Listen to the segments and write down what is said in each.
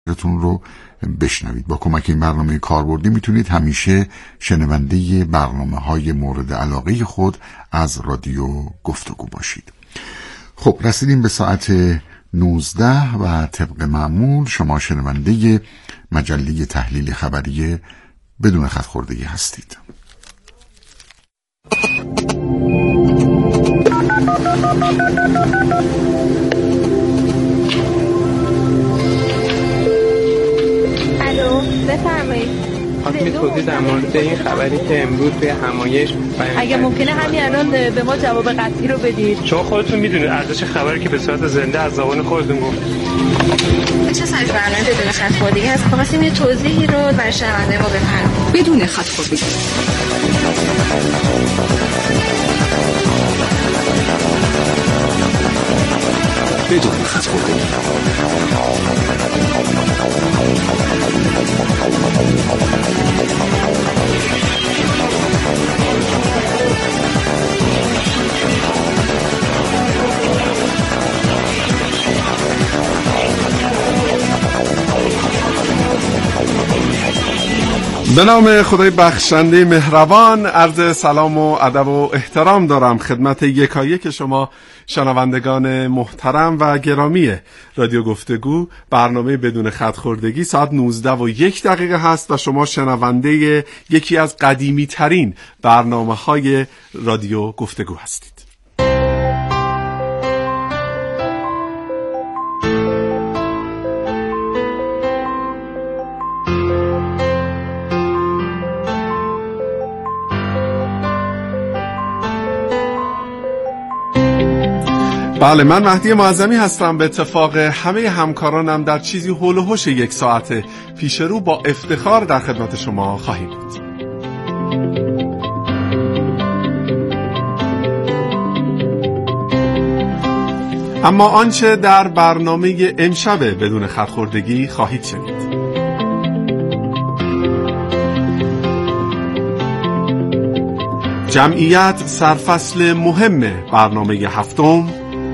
تون رو بشنوید. با کمک این برنامه کاربردی میتونید همیشه شنونده برنامه‌های مورد علاقه خود از رادیو گفتگو باشید. خب رسیدیم به ساعت 19 و طبق معمول شما شنونده مجله تحلیل خبری بدون خط‌خوردگی هستید. بفرمایید. خواستم توضیح در مورد این خبری که امروز توی همایش اگه ممکنه همین الان به ما جواب قطعی رو بدید، چون خودتون میدونید ارزش خبری که به صورت زنده از زبان خودتون گفت. چه سایز برنامه بدون خط‌خوردگی هست؟ خواستیم یه توضیحی رو برای شنونده ما بفرمایید. بدون خط‌خوردگی. بدون خط‌خوردگی. به نام خدای بخشنده مهربان عرض سلام و ادب و احترام دارم خدمت یکایک شما شنوندگان محترم و گرامی رادیو گفتگو. برنامه بدون خط‌خوردگی ساعت 19:01 هست و شما شنونده یکی از قدیمی ترین برنامه‌های رادیو گفتگو هستید. بله، من مهدی معظمی هستم. به اتفاق همه همکارانم در چیزی هول و هوش یک ساعت پیش رو با افتخار در خدمت شما خواهیم بود. اما آنچه در برنامه امشب بدون خط‌خوردگی خواهید شنید: جمعیت سرفصل مهم برنامه هفتم،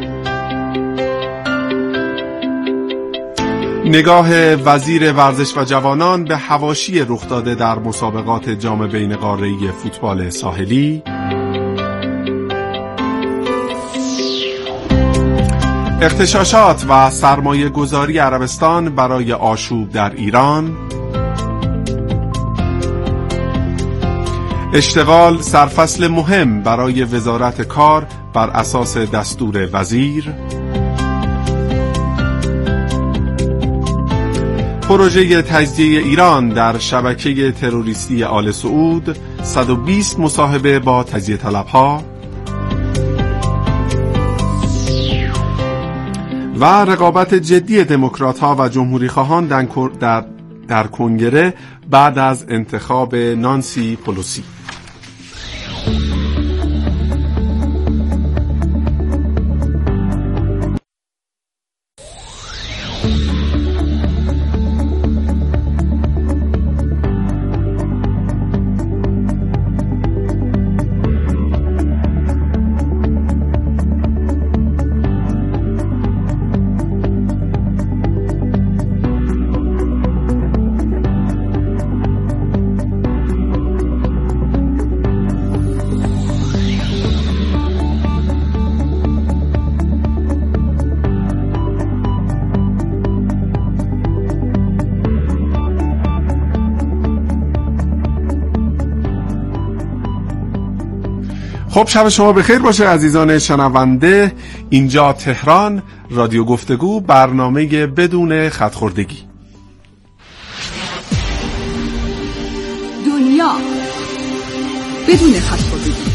نگاه وزیر ورزش و جوانان به حواشی رخ داده در مسابقات جام بین‌قاره‌ای فوتبال ساحلی، اغتشاشات و سرمایه گذاری عربستان برای آشوب در ایران، اشتغال سرفصل مهم برای وزارت کار بر اساس دستور وزیر، پروژه تجزیه ایران در شبکه تروریستی آل سعود، 120 مصاحبه با تجزیه طلبها و رقابت جدی دموکرات‌ها و جمهوری خواهان در کنگره بعد از انتخاب نانسی پلوسی. خب شب شما بخیر باشه عزیزان شنونده. اینجا تهران، رادیو گفتگو، برنامه بدون خط‌خوردگی. دنیا بدون خط‌خوردگی.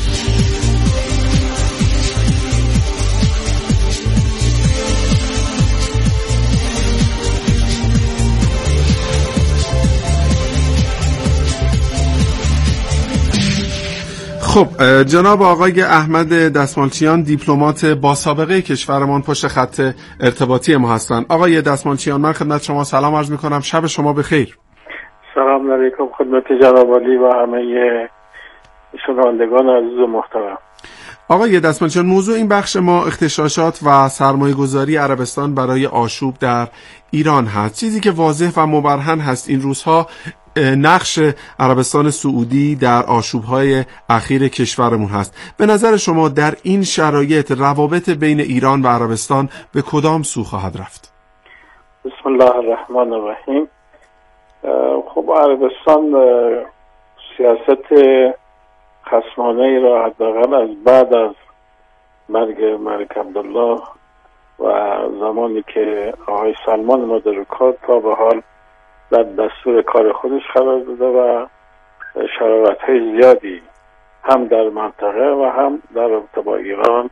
خب جناب آقای احمد دستمالچیان، دیپلمات با سابقه کشورمان، پشت خط ارتباطی ما هستند. آقای دستمالچیان، من خدمت شما سلام عرض می‌کنم. شب شما بخیر. سلام علیکم خدمت جناب عالی و همه شنوندگان عزیز و محترم. آقای دستمالیان، موضوع این بخش ما اغتشاشات و سرمایه‌گذاری عربستان برای آشوب در ایران هست. چیزی که واضح و مبرهن هست این روزها نقش عربستان سعودی در آشوب‌های اخیر کشورمون هست. به نظر شما در این شرایط روابط بین ایران و عربستان به کدام سو خواهد رفت؟ بسم الله الرحمن الرحیم. خب عربستان سیاست خصمانه ای را حداقل از بعد از مرگ ملک عبدالله و زمانی که آقای سلمان مدرکات تا به حال در دستور کار خودش قرار داده و شرارت‌های زیادی هم در منطقه و هم در رابطه با ایران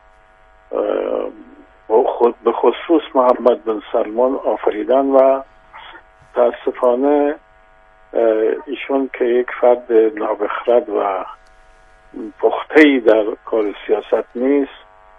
به خصوص محمد بن سلمان آفریدن و تاسفانه ایشون که یک فرد نابخرد و پخته‌ای در کار سیاست نیست،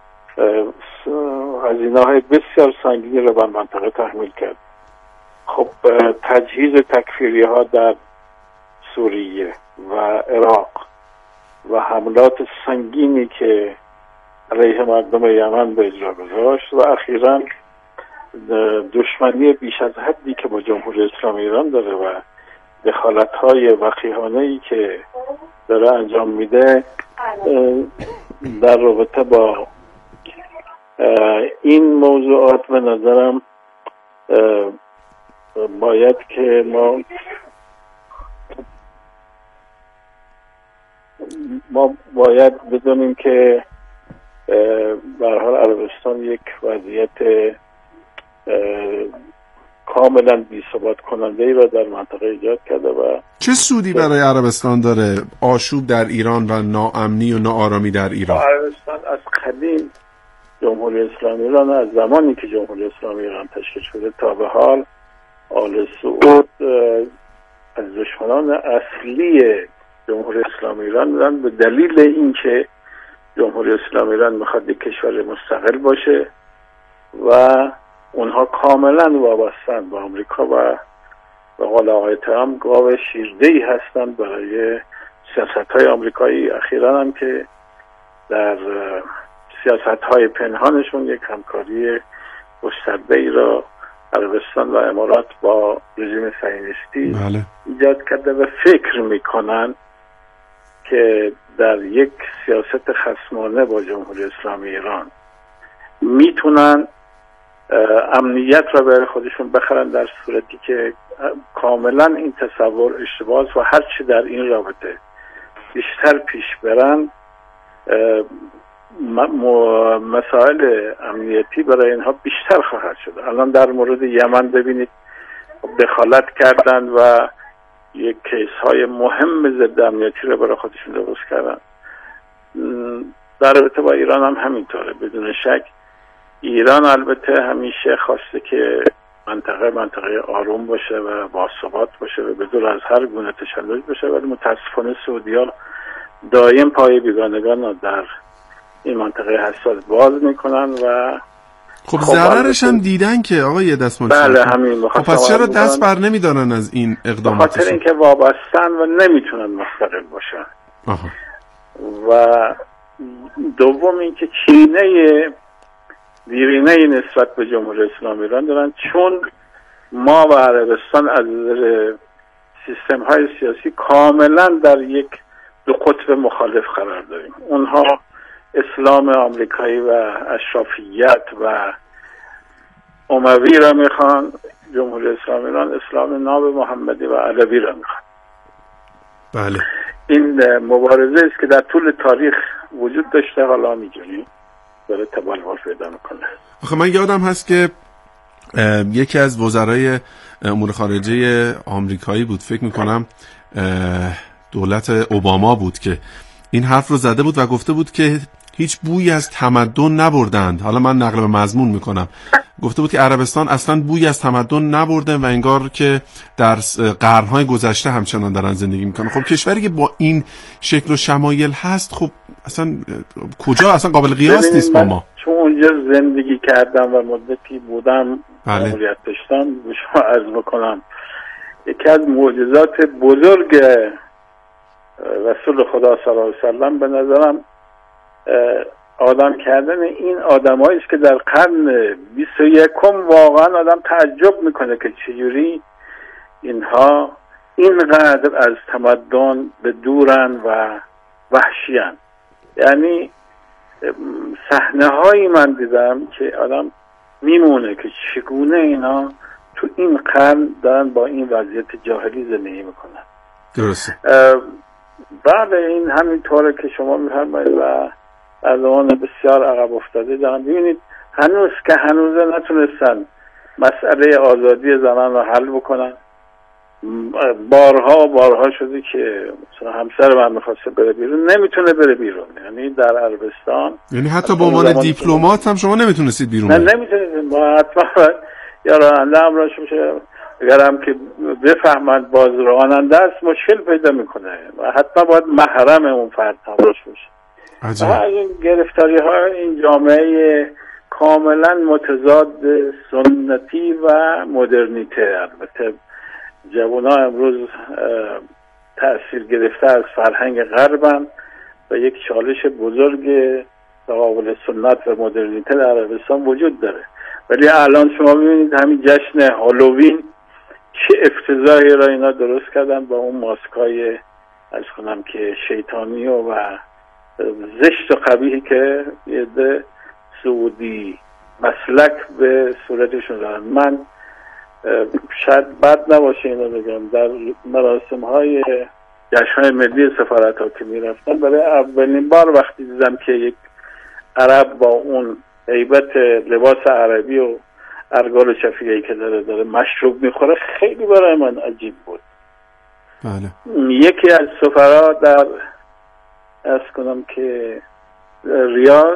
هزینه‌های بسیار سنگینی را بر منطقه تحمیل کرد. خب تجهیز تکفیری‌ها در سوریه و عراق و حملات سنگینی که علیه مردم یمن به اجرا گذاشت و اخیراً دشمنی بیش از حدی که با جمهوری اسلامی ایران داره و دخالت‌های وقیحانه‌ای که داره انجام میده در رابطه با این موضوعات به نظرم باید که ما باید بدونیم که به هر حال عربستان یک وضعیت کاملا بی‌ثبات کننده ای را در منطقه ایجاد کرده و چه سودی برای عربستان داره آشوب در ایران و ناامنی و ناآرامی در ایران؟ عربستان از قدیم جمهوری اسلامی ایران، از زمانی که جمهوری اسلامی ایران تشکیل شده تا به حال آل سعود از دشمنان اصلی جمهوری اسلامی ایران بودن، به دلیل اینکه جمهوری اسلامی ایران میخواد یک کشور مستقل باشه و اونها کاملا وابستن با آمریکا و به قول آقای ترامپ گاو شیرده‌ای هستند برای سیاست‌های آمریکایی. اخیراً هم که در سیاست‌های پنهانشون یک همکاری گسترده‌ای را عربستان و امارات با رژیم صهیونیستی ایجاد کرده و فکر میکنن که در یک سیاست خصمانه با جمهوری اسلامی ایران میتونن امنیت را برای خودشون بخرن، در صورتی که کاملا این تصور اشتباه است و هر چی در این رابطه بیشتر پیش برن مسائل امنیتی برای اینها بیشتر خواهد شد. الان در مورد یمن ببینید دخالت کردن و یک کیس های مهم ضد امنیتی را برای خودشون درست کردن. در رابطه با ایران هم همینطوره. بدون شک ایران البته همیشه خواسته که منطقه آروم باشه و باثبات باشه و بدور از هر گونه تشنج باشه، ولی متاسفانه سعودی‌ها دائم پای بیگانگان در این منطقه حساس باز میکنن و خب ضررش هم دیدن که آقای دستمالیان. بله همین. خب پس چرا دست بر نمیدارن از این اقدامات؟ خاطر اینکه وابستن و نمیتونن مستقل باشن. و دوم اینکه دیرینه نسبت به جمهوری اسلامی ایران دارن، چون ما و عربستان از سیستم های سیاسی کاملا در یک دو قطب مخالف قرار داریم. اونها اسلام آمریکایی و اشرافیت و اموی را میخوان، جمهوری اسلامی ایران اسلام ناب محمدی و علوی را میخوان. بله. این مبارزه است که در طول تاریخ وجود داشته، حالا می‌دونیم داره تبلور پیدا میکنه. آخه من یادم هست که یکی از وزرای امور خارجه آمریکایی بود، فکر میکنم دولت اوباما بود، که این حرف رو زده بود و گفته بود که هیچ بویی از تمدن نبردند. حالا من نقل به مضمون میکنم. گفته بود که عربستان اصلا بویی از تمدن نبرده و انگار که در قرنهای گذشته همچنان دارن زندگی میکنن. خب کشوری که با این شکل و شمایل هست، خب اصلا کجا اصلا قابل قیاس نیست با ما. چون اونجا زندگی کردم و مدتی بودم، مأموریت داشتم، به شما عرض میکنم یکی از معجزات بزرگ رسول خدا صلی الله علیه و سلم به نظرم آدم کردن این آدمایی است که در قرن 21 واقعا آدم تعجب میکنه که چجوری اینها اینقدر از تمدن به دورن و وحشیان. یعنی صحنه هایی من دیدم که آدم میمونه که چگونه اینا تو این قرن دارن با این وضعیت جاهلی زندگی میکنن. درسته. بعد این همینطوره که شما میفرمایید و از آن بسیار عقب افتاده دارن. ببینید هنوز نتونستن مسئله آزادی زنان رو حل بکنن. بارها شده که مثلا همسر من میخواسته بره بیرون، نمیتونه بره بیرون. یعنی در عربستان، یعنی حتی به عنوان دیپلمات هم شما نمیتونستید بیرون؟ نه نمیتونید. ما حتما یا راننده امراش میشه، اگرم که بفهمند باز راننده است مشکل پیدا میکنه و حتما باید محرم اون فرد همراش میشه. و این گرفتاری ها این جامعه کاملا متضاد سنتی و مدرنیته. البته جوان‌ها امروز تأثیر گرفته از فرهنگ غربن و یک چالش بزرگ تقابل سنت و مدرنیته در عربستان وجود داره. ولی الان شما ببینید همین جشن هالووین چه افتضاحی را اینا درست کردن با اون ماسکای از کنم که شیطانی و زشت و قبیحی که یه ده سعودی مسلک به صورتشون دارن. من شاید بد نباشه اینو بگم، در مراسم های جشن ملی سفارت ها که می رفتن برای اولین بار وقتی دیدم که یک عرب با اون هیبت لباس عربی و ارگال و شفیعی که داره مشروب میخوره، خیلی برای من عجیب بود. بله. یکی از سفرا در از کنم که ریاض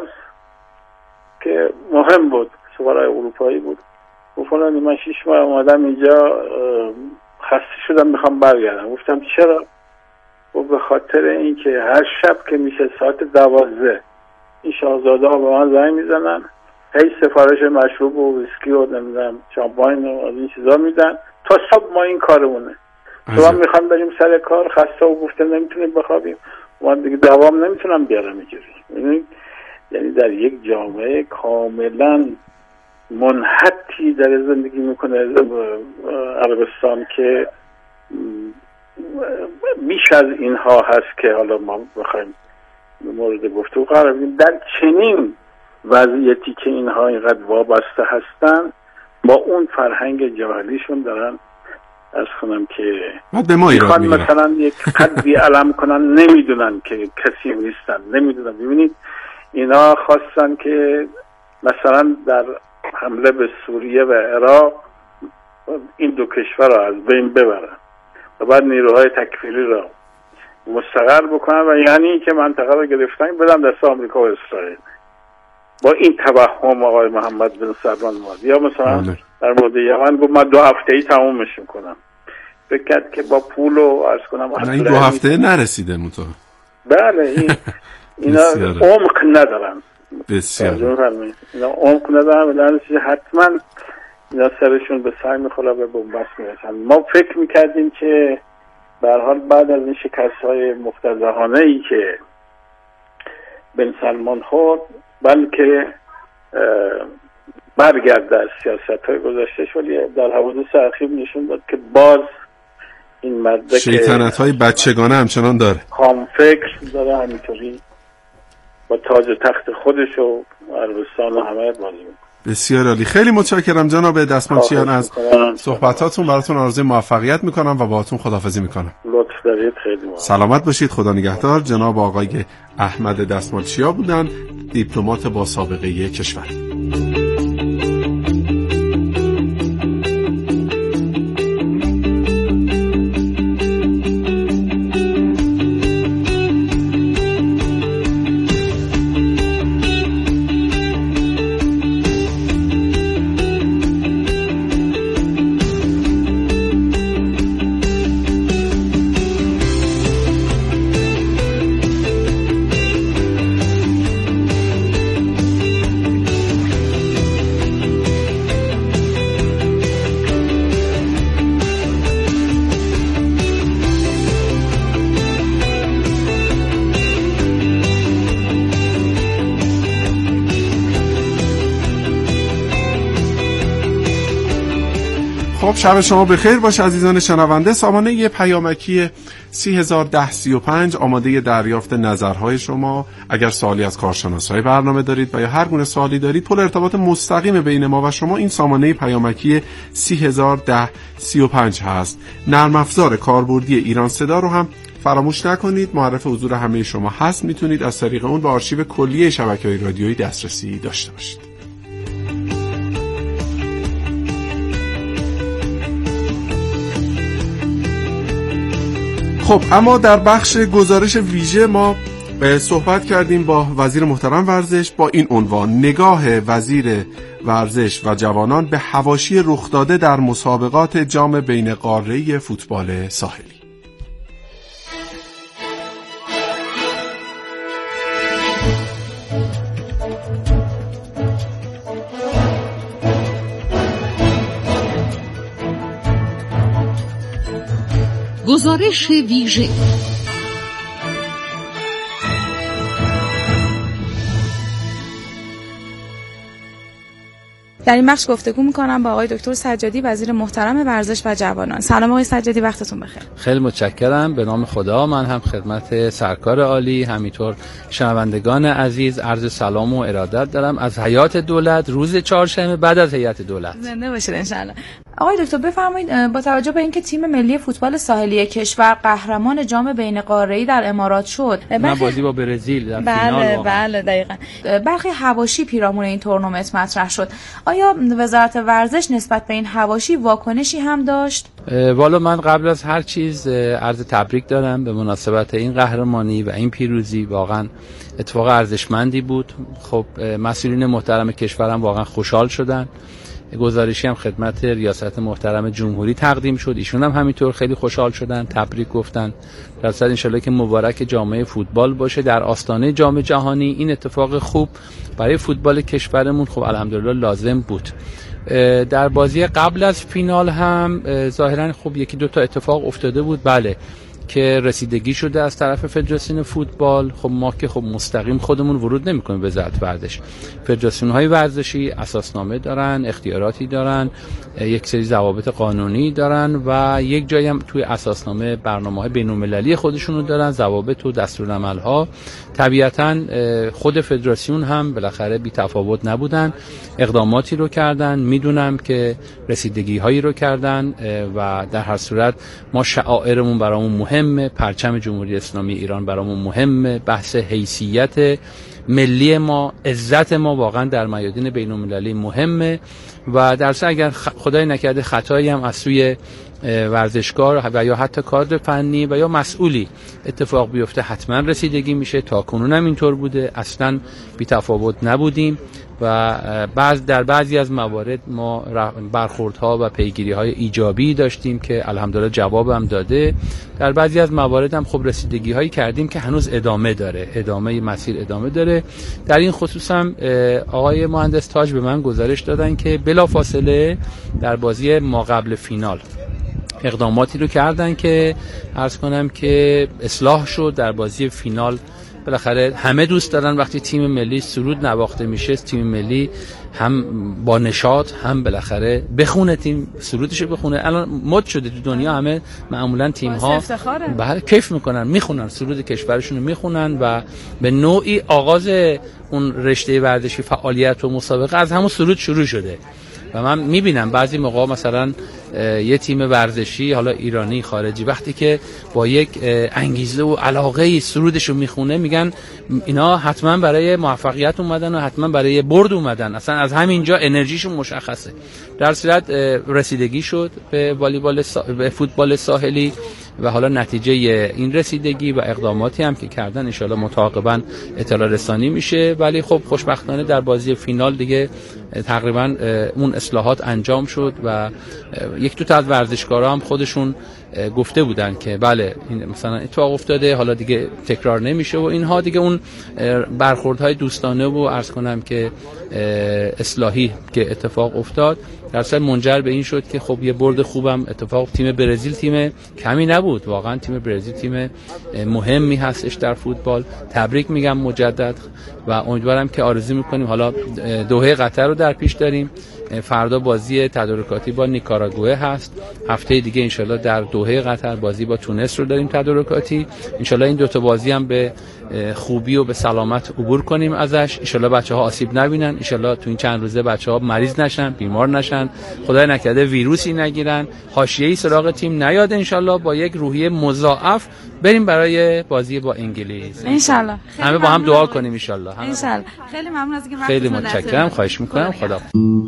که مهم بود، سفرای اروپایی بود، گفتم من 6 ماه اومدم اینجا خسته شدم میخوام برگردم. گفتم چرا؟ و به خاطر اینکه هر شب که میشه ساعت 12 این شاهزاده ها به من زنگ میزنن، هی سفارش مشروب و ویسکی و نمیدونم شامپاین و از این چیزا میدن تا صبح. ما این کارمونه. تو هم میخوام بریم سر کار، خسته و گفتم نمیتونیم بخوابیم، من دیگه دوام نمیتونم بیارم اینجوری. یعنی در یک جامعه کاملا منحتی در زندگی میکنه عربستان که بیش از اینها هست که حالا ما بخوایم مورد گفتگو قرار بدیم. در چنین وضعیتی که اینها اینقدر وابسته هستن با اون فرهنگ جاهلیشون دارن از خونم که میخوان مثلا یک قدری علم کنن، نمیدونن که کسی نیستن، نمیدونن. ببینید اینا خواستن که مثلا در حمله به سوریه و عراق این دو کشور را از بین ببرن و بعد نیروهای تکفیری را مستقر بکنن و یعنی که منطقه را گرفتن بدن دست آمریکا و اسرائیل. با این توهم آقای محمد بن سلمان اومد. یا مثلا در مورد یمن گفت من 2 هفته‌ای تمومش میکنم. فکر کرد که با پول و عرض کنم این 2 هفته نرسیده مطور. بله اینا عمق ندارن. بسیار اینا عمق ندارن و در نتیجه حتما اینا سرشون به سنگ میخوره و به بنبست میرسن. ما فکر میکردیم که به هر حال بعد از این شکست‌های مفتضحانه‌ای که بن سلمان خورد بلکه برگرده از سیاست‌های گذشته‌اش، ولی در حوادث اخیر نشون داد که باز این مرد شیطنت‌های بچگانه همچنان داره، خام فکر داره، همینطوری با تاج و تخت خودش و عربستان و همه بازی میکنه. بسیار عالی. خیلی متشکرم جناب دستماندچیان از صحبتاتون. براتون آرزوی موفقیت میکنم و باهاتون خداحافظی میکنم. لطف دارید. خیلی ممنون. سلامت باشید. خدا نگهدار. جناب آقای احمد دستماندچیا بودن، دیپلمات با سابقه کشور. خب شب شما بخیر باشه عزیزان شنونده. سامانه پیامکی 301035 آماده دریافت نظرهای شما. اگر سوالی از کارشناسای برنامه دارید و یا هر گونه سوالی دارید، پل ارتباط مستقیم بین ما و شما این سامانه پیامکی 301035 هست. نرم افزار کاربردی ایران صدا رو هم فراموش نکنید، معرف حضور همه شما هست. میتونید از طریق اون به آرشیو کلیه شبکه‌های رادیویی دسترسی داشته باشید. خب اما در بخش گزارش ویژه ما صحبت کردیم با وزیر محترم ورزش با این عنوان: نگاه وزیر ورزش و جوانان به حواشی رخ داده در مسابقات جام بین قاره‌ای فوتبال ساحلی. گزارش ویژه. در این بخش گفتگو می‌کنم با آقای دکتر سجادی، وزیر محترم ورزش و جوانان. سلام آقای سجادی، وقتتون بخیر. خیلی متشکرم. به نام خدا من هم خدمت سرکار عالی همینطور شنوندگان عزیز عرض سلام و ارادت دارم از هیئت دولت روز چهارشنبه بعد از هیئت دولت. زنده باشید ان شاء الله. آقای دکتر بفرمایید، با توجه به اینکه تیم ملی فوتبال ساحلی کشور قهرمان جام بین قاره‌ای در امارات شد، بازی با برزیل در فینال، بله دقیقاً، برخی حواشی پیرامون این تورنمنت مطرح شد. آیا وزارت ورزش نسبت به این حواشی واکنشی هم داشت؟ والا من قبل از هر چیز عرض تبریک دارم به مناسبت این قهرمانی و این پیروزی. واقعا اتفاق ارزشمندی بود. خب مسئولین محترم کشورم واقعا خوشحال شدن. گزارشی هم خدمت ریاست محترم جمهوری تقدیم شد، ایشون هم همینطور خیلی خوشحال شدن، تبریک گفتن. در صد انشالله که مبارک جامعه فوتبال باشه در آستانه جام جهانی. این اتفاق خوب برای فوتبال کشورمون خب الحمدلله لازم بود. در بازی قبل از فینال هم ظاهرا خب یکی دو تا اتفاق افتاده بود، بله، که رسیدگی شده از طرف فدراسیون فوتبال. خب ما که خب مستقیم خودمون ورود نمی‌کنیم به وزارت ورزش. فدراسیون‌های ورزشی اساسنامه دارن، اختیاراتی دارن، یک سری ضوابط قانونی دارن و یک جایی هم توی اساسنامه برنامه‌های بین‌المللی خودشونو دارن، ضوابط و دستورالعمل‌ها. طبیعتاً خود فدراسیون هم بالاخره بی تفاوت نبودن، اقداماتی رو کردن. میدونم که رسیدگی‌هایی رو کردن و در هر صورت ما شعائرمون برامون مهمه، پرچم جمهوری اسلامی ایران برامون مهمه، بحث حیثیت ملی ما، عزت ما واقعا در میادین بین‌المللی مهمه و در صورت اگر خدای نکرده خطایی هم از سوی ورزشکار و یا حتی کادر فنی و یا مسئولی اتفاق بیفته حتما رسیدگی میشه. تا کنون هم اینطور بوده، اصلا بی تفاوت نبودیم و در بعضی از موارد ما برخوردها و پیگیری‌های ایجابی داشتیم که الحمدلله جواب هم داده. در بعضی از موارد هم خب رسیدگی‌هایی کردیم که هنوز ادامه داره، مسیر ادامه داره. در این خصوص هم آقای مهندس تاج به من گزارش دادن که بلافاصله در بازی ما قبل فینال اقداماتی رو کردن که عرض کنم که اصلاح شد. در بازی فینال بالاخره همه دوست دارن وقتی تیم ملی سرود نواخته میشه، تیم ملی هم با نشاط هم بالاخره بخونه، تیم سرودشو بخونه. الان مد شده تو دنیا، همه معمولا تیم ها بله کیف میکنن، میخونن سرود کشورشون رو میخونن و به نوعی آغاز اون رشته ورزشی فعالیت و مسابقه از همون سرود شروع شده. و من میبینم بعضی موقع مثلا یه تیم ورزشی حالا ایرانی خارجی وقتی که با یک انگیزه و علاقه سرودشو میخونه میگن اینا حتما برای موفقیت اومدن و حتما برای برد اومدن، اصلا از همینجا انرژیشون مشخصه. در صورت رسیدگی شد به به فوتبال ساحلی و حالا نتیجه این رسیدگی و اقداماتی هم که کردن انشالله متعاقباً اطلاع رسانی میشه. ولی خب خوشبختانه در بازی فینال دیگه تقریباً اون اصلاحات انجام شد و یک دو تا از ورزشکارا هم خودشون گفته بودن که بله این مثلا اتفاق افتاده، حالا دیگه تکرار نمیشه و اینها دیگه اون برخوردهای دوستانه و عرض کنم که اصلاحی که اتفاق افتاد در اصل منجر به این شد که خب یه برد خوبم اتفاق. تیم برزیل تیم کمی نبود، واقعا تیم برزیل تیم مهمی هستش در فوتبال. تبریک میگم مجدد و امیدوارم که آرزو میکنیم حالا دوحه قطر رو در پیش داریم، فردا بازی تدارکاتی با نیکاراگوئه هست، هفته دیگه انشالله در دوحه قطر بازی با تونس رو داریم تدارکاتی. انشالله این دوتا بازی هم به خوبی و به سلامت عبور کنیم ازش. انشالله بچه‌ها آسیب نبینن، انشالله تو این چند روزه بچه‌ها مریض نشن، بیمار نشن، خدای نکرده ویروسی نگیرن، حاشیه‌ای سراغ تیم نیاد. انشالله با یک روحیه مضاعف بریم برای بازی با انگلیس انشالله. همه با هم دعا کنیم انشالله. انشالله. خیلی ممنون از اینکه خیلی متشکرم، خواهش می‌کنم. خدا.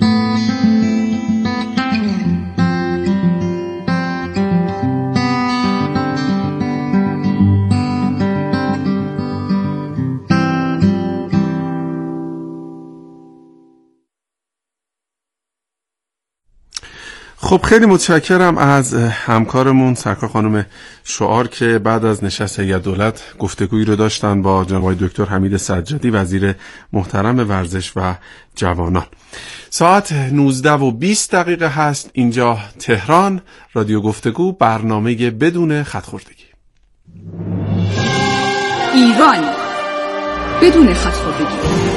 خب خیلی متشکرم از همکارمون سرکار خانم شعار که بعد از نشست هیئت دولت گفتگویی رو داشتن با جناب دکتر حمید سجادی وزیر محترم ورزش و جوانان. ساعت 19:20 هست اینجا تهران. رادیو گفتگو، برنامه بدون خط‌خوردگی. ایران بدون خط‌خوردگی.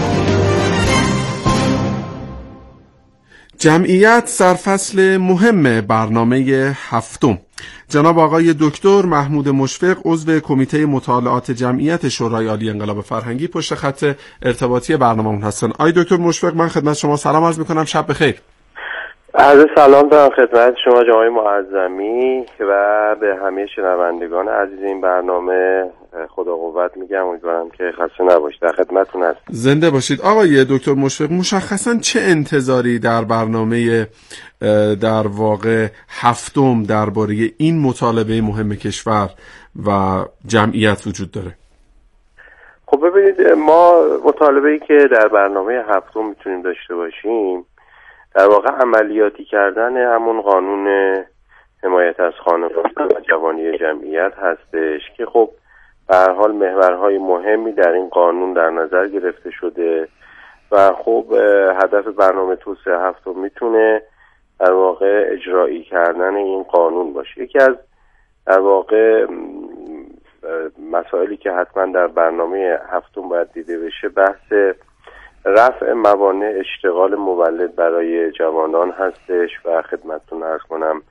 جمعیت سرفصل مهم برنامه هفتم. جناب آقای دکتر محمود مشفق عضو کمیته مطالعات جمعیت شورای عالی انقلاب فرهنگی پشت خط ارتباطی برنامه‌مون هستن. آقای دکتر مشفق، من خدمت شما سلام عرض می‌کنم، شب بخیر. عرض سلام دارم خدمت شما جناب معظمی و به همه شنوندگان عزیز این برنامه. خدا قوت میگم، امیدوارم که خسته نباشید. در خدمتتون هستم. زنده باشید. آقای دکتر مشفق، مشخصاً چه انتظاری در برنامه در واقع هفتم درباره این مطالبه مهم کشور و جمعیت وجود داره؟ خب ببینید، ما مطالبه‌ای که در برنامه هفتم میتونیم داشته باشیم در واقع عملیاتی کردن همون قانون حمایت از خانواده و جوانی جمعیت هستش که خب به هر حال محورهای مهمی در این قانون در نظر گرفته شده و خب هدف برنامه توسعه هفتم میتونه در واقع اجرایی کردن این قانون باشه. یکی از در واقع مسائلی که حتما در برنامه هفتم باید دیده بشه بحث رفع موانع اشتغال مولد برای جوانان هستش و خدمتتون عرض کنم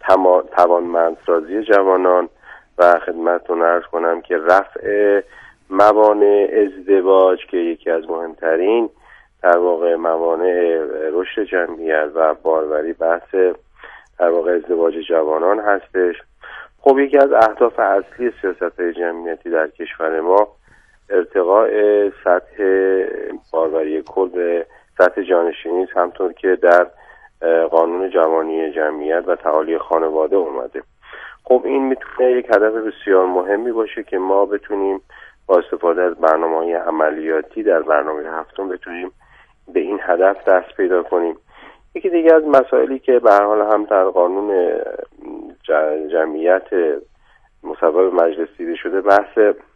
توانمندسازی جوانان و خدمتتون عرض کنم که رفع موانع ازدواج که یکی از مهمترین در واقع موانع رشد جمعیت و باروری بحث در واقع ازدواج جوانان هستش. خب یکی از اهداف اصلی سیاست‌های جمعیتی در کشور ما ارتقاء سطح باروری کل به سطح جانشینی است، همطور که در قانون جوانی جمعیت و تعالی خانواده اومده. خب این میتونه یک هدف بسیار مهمی باشه که ما بتونیم با استفاده از برنامه‌های عملیاتی در برنامه هفتم بتونیم به این هدف دست پیدا کنیم. یکی دیگه از مسائلی که به هر حال هم در قانون جمعیت مصوب مجلس دیده شده بحث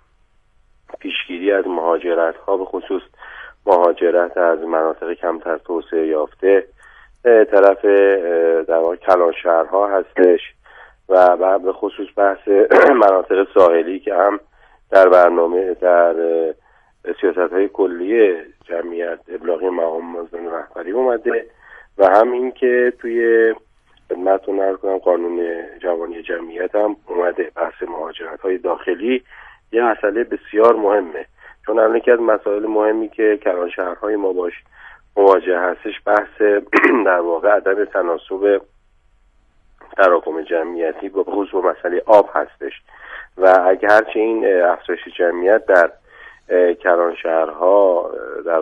پیشگیری از مهاجرت ها، به خصوص مهاجرت از مناطق کمتر توسعه یافته طرف در واقع کلانشهرها هستش و به خصوص بحث مناطق ساحلی که هم در برنامه در سیاست‌های کلی جمعیت ابلاغی مقام معظم رهبری اومده و هم این که توی خدمتتون عرض کنم قانون جوانی جمعیت هم اومده. بحث مهاجرت‌های داخلی یه مسئله بسیار مهمه، چون الان یکی از مسائل مهمی که کلانشهرهای ما باش مواجه هستش بحث در واقع عدم تناسب تراکم جمعیتی با خصوص مسئله آب هستش و اگه هرچی این افزایش جمعیت در کلانشهرها در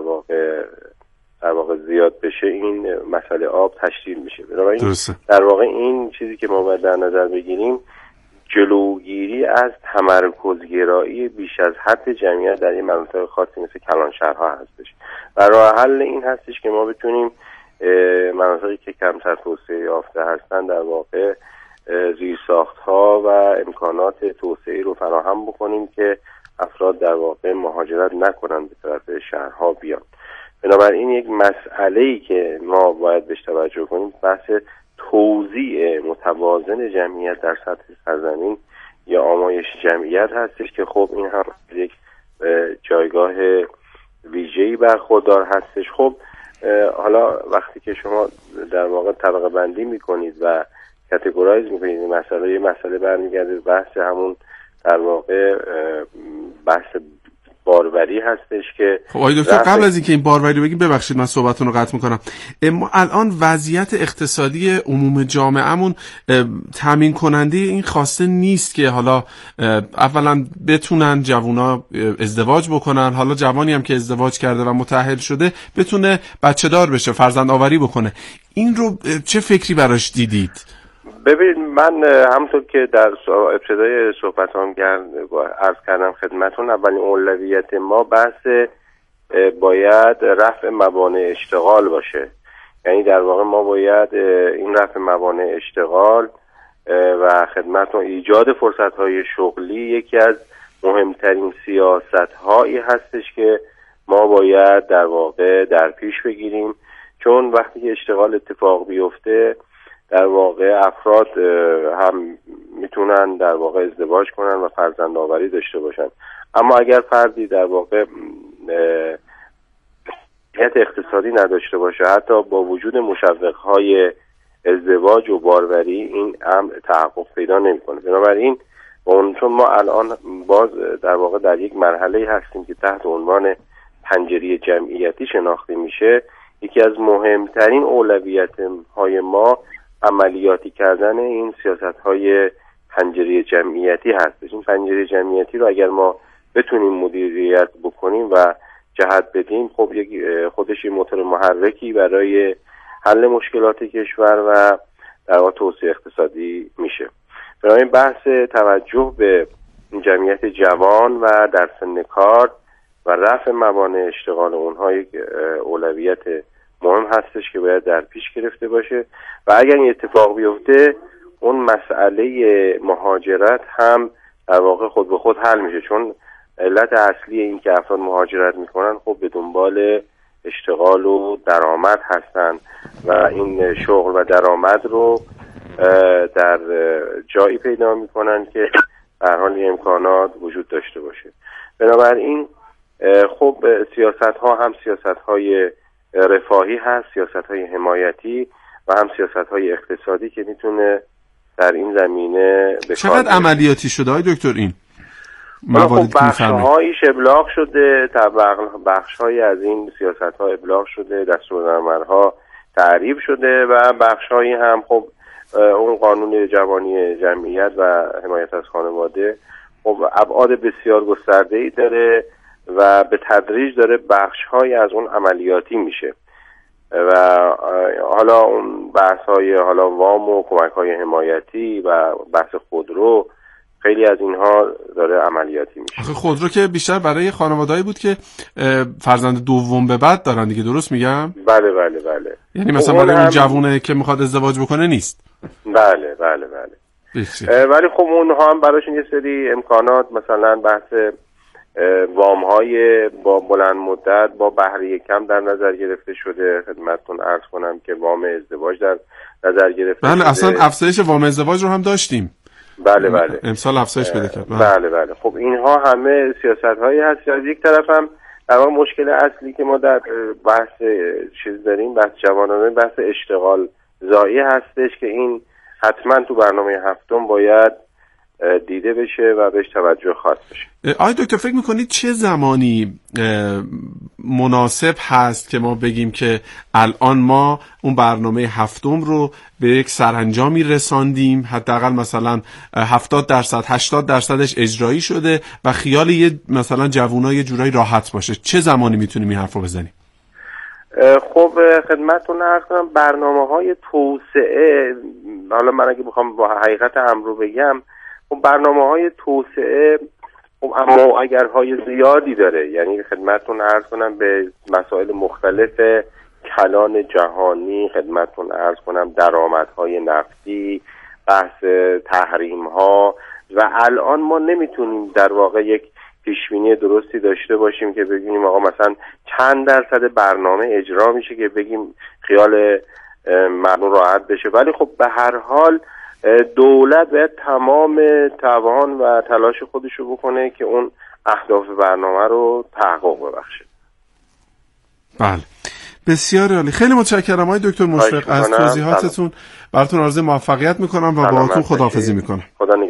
واقع زیاد بشه، این مسئله آب تشدید میشه. بنابراین در واقع این چیزی که ما باید در نظر بگیریم جلوگیری از تمرکزگرایی بیش از حد جمعیت در این مناطق خاصی مثل کلانشهرها هستش و راه حل این هستش که ما بتونیم مناطقی که کمتر توسعه یافته هستن در واقع زیرساخت‌ها و امکانات توسعه رو فراهم بکنیم که افراد در واقع مهاجرت نکنن به طرف شهرها بیان. بنابراین یک مسئله‌ای که ما باید بهش توجه کنیم بحث توزیع متوازن جمعیت در سطح سرزمین یا آمایش جمعیت هستش که خب این هم یک جایگاه ویژه‌ای برخوردار هستش. خب حالا وقتی که شما در واقع طبقه بندی میکنید و کاتگورایز میکنید یه مسئله برمیگرده بحث همون در واقع بحث باروری هستش که خب آقای دکتر قبل از اینکه این باروری بگیم، ببخشید من صحبتتون رو قطع میکنم، ما الان وضعیت اقتصادی عموم جامعهمون تامین کننده این خواسته نیست که حالا اولا بتونن جوونا ازدواج بکنن، حالا جوانی هم که ازدواج کرده و متأهل شده بتونه بچه دار بشه، فرزند آوری بکنه. این رو چه فکری براش دیدید؟ ببینید، من همونطور که در ابتدای صحبتام عرض کردم خدمتون، اولین اولویت ما بحث باید رفع موانع اشتغال باشه. یعنی در واقع ما باید این رفع موانع اشتغال و خدمتون ایجاد فرصت‌های شغلی یکی از مهمترین سیاست‌هایی هستش که ما باید در واقع در پیش بگیریم، چون وقتی که اشتغال اتفاق بیفته در واقع افراد هم میتونن در واقع ازدواج کنن و فرزند آوری داشته باشن. اما اگر فردی در واقع حیثیت اقتصادی نداشته باشه، حتی با وجود مشوق‌های ازدواج و باروری، این امر تحقق پیدا نمی‌کنه. بنابراین چون ما الان باز در واقع در یک مرحله هستیم که تحت عنوان پنجره جمعیتی شناخته میشه، یکی از مهمترین اولویت‌های ما عملیاتی کردن این سیاست‌های پنجره جمعیتی هستش. این پنجره جمعیتی رو اگر ما بتونیم مدیریت بکنیم و جهت بدیم، خب خودش موتور محرکی برای حل مشکلات کشور و در واقع توسعه اقتصادی میشه. برای بحث توجه به جمعیت جوان و در سن کار و رفع موانع اشتغال اونها یک اولویت مهم هستش که باید در پیش گرفته باشه و اگر این اتفاق بیفته اون مسئله مهاجرت هم در واقع خود به خود حل میشه، چون علت اصلی این که افراد مهاجرت میکنن خب به دنبال اشتغال و درآمد هستن و این شغل و درآمد رو در جایی پیدا میکنن که در حال امکانات وجود داشته باشه. بنابراین خب سیاست ها هم سیاست های رفاهی هست، سیاست های حمایتی و هم سیاست های اقتصادی که میتونه در این زمینه چقدر عملیاتی شده های دکتر این مواردی که میفرمایید؟ بخش‌هایش ابلاغ شده، بخش‌هایی از این سیاست‌ها ابلاغ شده، دستورالعمل‌ها تعریف شده و بخش‌هایی هم خب اون قانون جوانی جمعیت و حمایت از خانواده خب ابعاد بسیار گسترده‌ای داره و به تدریج داره بخش‌هایی از اون عملیاتی میشه و حالا اون بحث‌های حالا وام و کمک‌های حمایتی و بحث خودرو، خیلی از اینها داره عملیاتی میشه. آخه خودرو که بیشتر برای خانواده‌ای بود که فرزند دوم به بعد دارن دیگه، درست میگم؟ بله بله بله. یعنی مثلا برای اون جوونه که میخواد ازدواج بکنه نیست. بله بله بله. ولی خب اونها هم براشون یه سری امکانات، مثلا بحث وام‌های با بلند مدت با بهره کم در نظر گرفته شده. خدمتتون عرض کنم که وام ازدواج در نظر گرفته شده. بله، اصلا افزایش وام ازدواج رو هم داشتیم. بله بله. امسال افزایش پیدا کرد. بله بله. خب اینها همه سیاست‌هایی هست. از یک طرف هم در واقع مشکل اصلی که ما در بحث چیز داریم، بحث جوانانه، بحث اشتغال زایی هستش که این حتما تو برنامه هفتم باید دیده بشه و بهش توجه خاص بشه. آقای دکتر فکر میکنید چه زمانی مناسب هست که ما بگیم که الان ما اون برنامه هفتم رو به یک سرانجامی رساندیم، حداقل مثلا 70% 80%ش اجرایی شده و خیال یه مثلا جوونا یه جورایی راحت باشه؟ چه زمانی میتونیم این حرف رو بزنیم؟ خب خدمتتون عرض کنم برنامه‌های توسعه، حالا من اگه بخوام با حقیقت امر رو بگم، خب برنامه‌های توسعه خب اما اگرهای زیادی داره. یعنی خدمتتون عرض کنم به مسائل مختلف کلان جهانی، خدمتتون عرض کنم درآمدهای نفتی، بحث تحریم‌ها و الان ما نمیتونیم در واقع یک پیشبینی درستی داشته باشیم که بگیم آقا مثلا چند درصد برنامه اجرا میشه که بگیم خیال مردم راحت بشه. ولی خب به هر حال دولت باید تمام توان و تلاش خودش رو بکنه که اون اهداف برنامه رو تحقق ببخشه. بله، بسیار عالی. خیلی متشکرم آقای دکتر مشفق از توضیحاتتون. براتون آرزوی موفقیت میکنم و باهاتون خداحافظی میکنم. خدا